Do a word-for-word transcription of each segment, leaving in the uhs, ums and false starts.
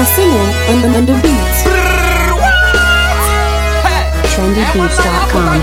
Massimo on the, on the beats. trendy beats dot com.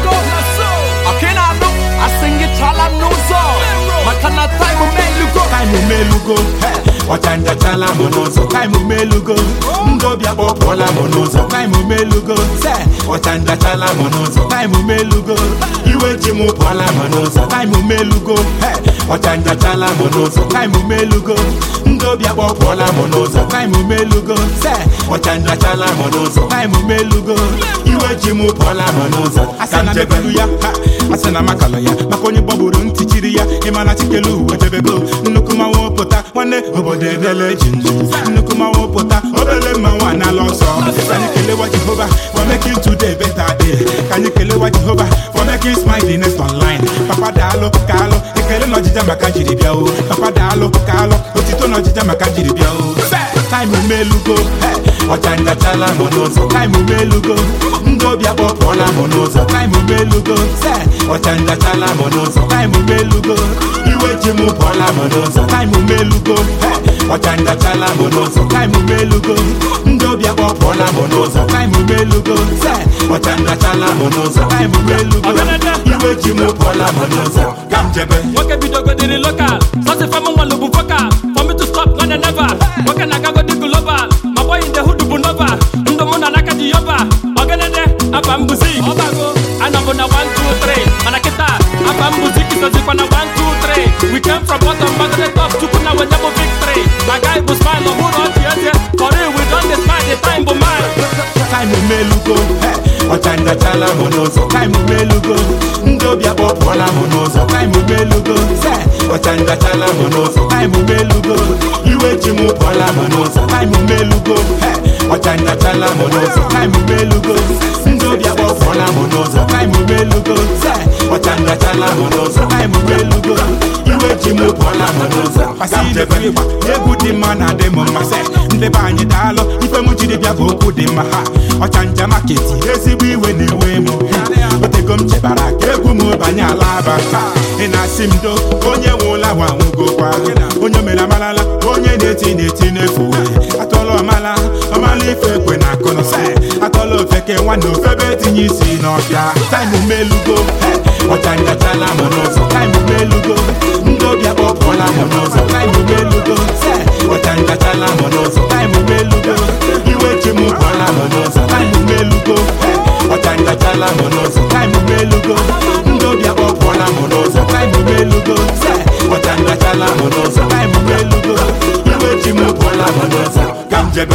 Time umelugo, wachanja chala monozo. Time umelugo, ndobia popola monozo. Time umelugo, se wachanja chala monozo. Time umelugo, iwe jimu pola monozo. Time umelugo, wachanja chala monozo. Time umelugo, ndobia popola monozo. Time umelugo, se wachanja chala monozo. Time umelugo, iwe jimu pola monozo. Asana beluya, asana makaloya, makonye baburu ntichiri ya, imana chikelu wajebego. Nukuma wopota, wane obodebele jinju. Nukuma wopota, obele mawana loso. Can you kill what Jehovah for making today better day? Can you kill what Jehovah for making smile the next online? Papa Dalo, Kalo, Ekele no jija makajiri biao. Papa Dalo, Kalo, Otito no jija makajiri biao. Time umelugo, wachanga chala monozo. Time umelugo, ndobia popola monozo. Time umelugo, wachanga chala monozo. Time umelugo, iwe jimu pola monozo. Time umelugo, wachanga chala monozo. Time umelugo, ndobia popola monozo. Time umelugo, wachanga chala monozo. Time umelugo, iwe jimu pola monozo. Kamjebe. Wake bidogo diri local. Sase fama walubu vocal. For me to stop when I never. Wake nagago di global. My boy in the hood bu nova. Ndo mona naka di yoba. Ogenede abambuzi. Obago. Anambona one two three. Manakita abambuzi kisozi kwana one two three. We came from bottom back to the top. Tukuna wanyabo victory. My guy bu smile on hood on tiete. For real we done this by the time bu mine. Time umelugo, wachanga chala monozo. Time umelugo, ndobia popola monozo. Time umelugo, wachanga chala monozo. Time umelugo, iwe jimu pola monozo. Time umelugo, wachanga chala monozo. Time umelugo, ndobia popola monozo. Time umelugo, wachanga chala monozo. Time umelugo, iwe jimu pola monozo. Pasijebe, yebu di mana de momase. Ndeba anyi dalo, ife mujide bia boku di maha. Ochanja maketi, ezigbo iwe na-ewe m. Otego m chebara ka egwu m banye ala aba. Ị na-asị m do, onye nwụla nwa nwụgokwa. Onye mere amalala, onye na-eti na-eti n'efu. Atọla ọmala, ọmala ife ekwe na akụnụ. Atọla ofeke nwanne ofebe tinye isi n'ọbịa. Time umelugo, ọchanja chala m n'ụzọ. Time umelugo, ndobịa kpọpụọla m n'ụzọ. Time umelugo, ọchanja chala m n'ụzọ. Time umelugo, iwe ji m pụọla m n'ụzọ. Time umelugo, ọchanja chala m n'ụzọ. Time umelugo, ndobịa kpọpụọla m n'ụzọ. Time umelugo, ọchanja chala m n'ụzọ. Time umelugo, iwe ji m pụọla m n'ụzọ. Ka m jebe.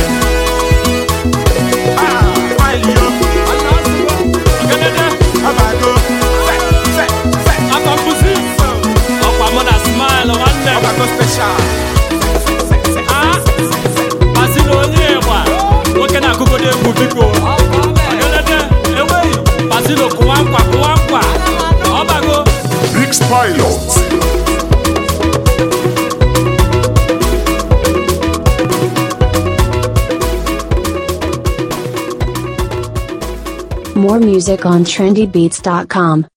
Ah, nwanyị yo. Ogenede Abago. abambuzi. Okwa mona smile one Abago special. Ah, Masilo onye gba. Nwoke na-akụgo n'egwu biko. Ogenede eweghị. Masilo kụwa nkwa kụwa nkwa. Ọbago. Mix Pilot. More music on trendy beats dot com.